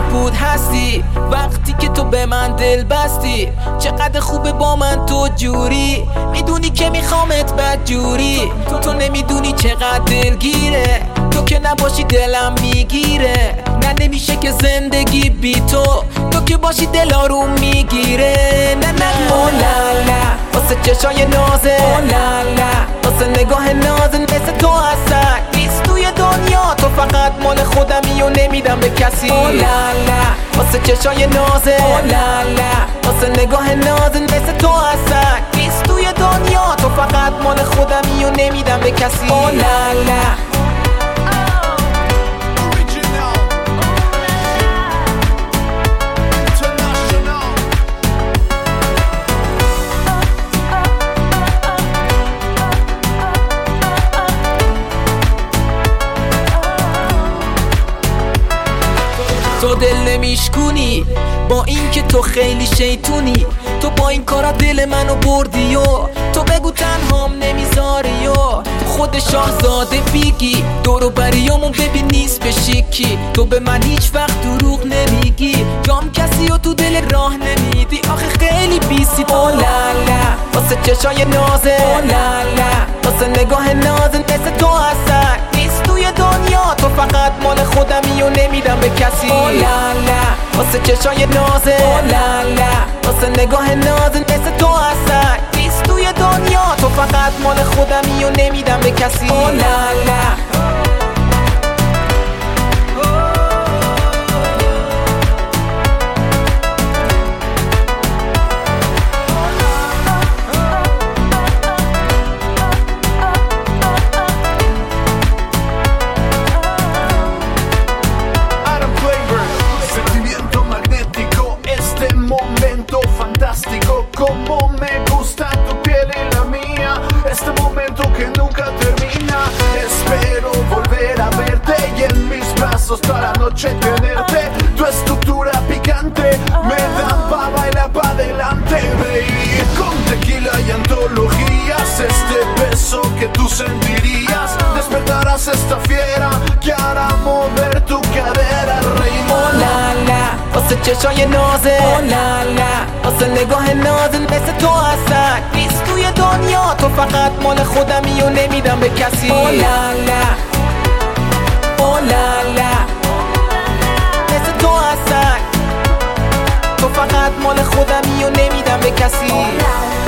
بود هستی وقتی که تو به من دل بستی. چقدر خوبه با من تو جوری، میدونی که میخوامت بد جوری. تو نمیدونی چقدر دلگیره، تو که نباشی دلم میگیره. نه نمیشه که زندگی بی تو که باشی دل آروم میگیره. نه او لالا واسه چشای نازه، او لالا واسه نگاه نازه، مثل تو اصلا نیست توی دنیا. تو فقط مال خودمی و نمیدم به کسی. او لالا واسه چشای نازه، او لالا واسه نگاه نازه، مثل تو اصلا نیست توی دنیا. تو فقط مال خودمی و نمیدم به کسی. او لالا تو دل نمیشکونی با این که تو خیلی شیطونی. تو با این کارا دل منو بردی و تو بگو تنهام نمیذاری و خود شاهزاده بیگی. دورو بریامون ببین نیست به شیکی. تو به من هیچ وقت دروغ نمیگی، جام کسی و تو دل راه نمیدی. آخه خیلی بیسی تو. او لالا واسه چشای نازه، او لالا واسه نگاه نازه، مثل تو اصلا نیست توی دنیا. تو فقط مال خودمی و نمیدم به کسی. او لالا واسه چشای نازه، او لالا واسه نگاه نازه، مثل تو اصلا نیست توی دنیا. تو فقط مال خودمی و نمیدم به کسی. او لالا como me gusta tu piel y la mía, este momento que nunca termina. Espero volver a verte y en mis brazos toda la noche tenerte. Tu estructura picante me da pa' bailar pa' adelante, baby. Con tequila y antologías, este beso que tú sentirías. Despertarás esta fiera que hará mover tu cadera, reina. او لالا واسه چشای نازه، او لالا واسه نگاه نازه، مثل تو اصلا نیست توی دنیا. تو فقط مال خودمی و نمیدم به کسی. او لالا او لالا مثل تو اصلا تو فقط مال خودمی و نمیدم به کسی.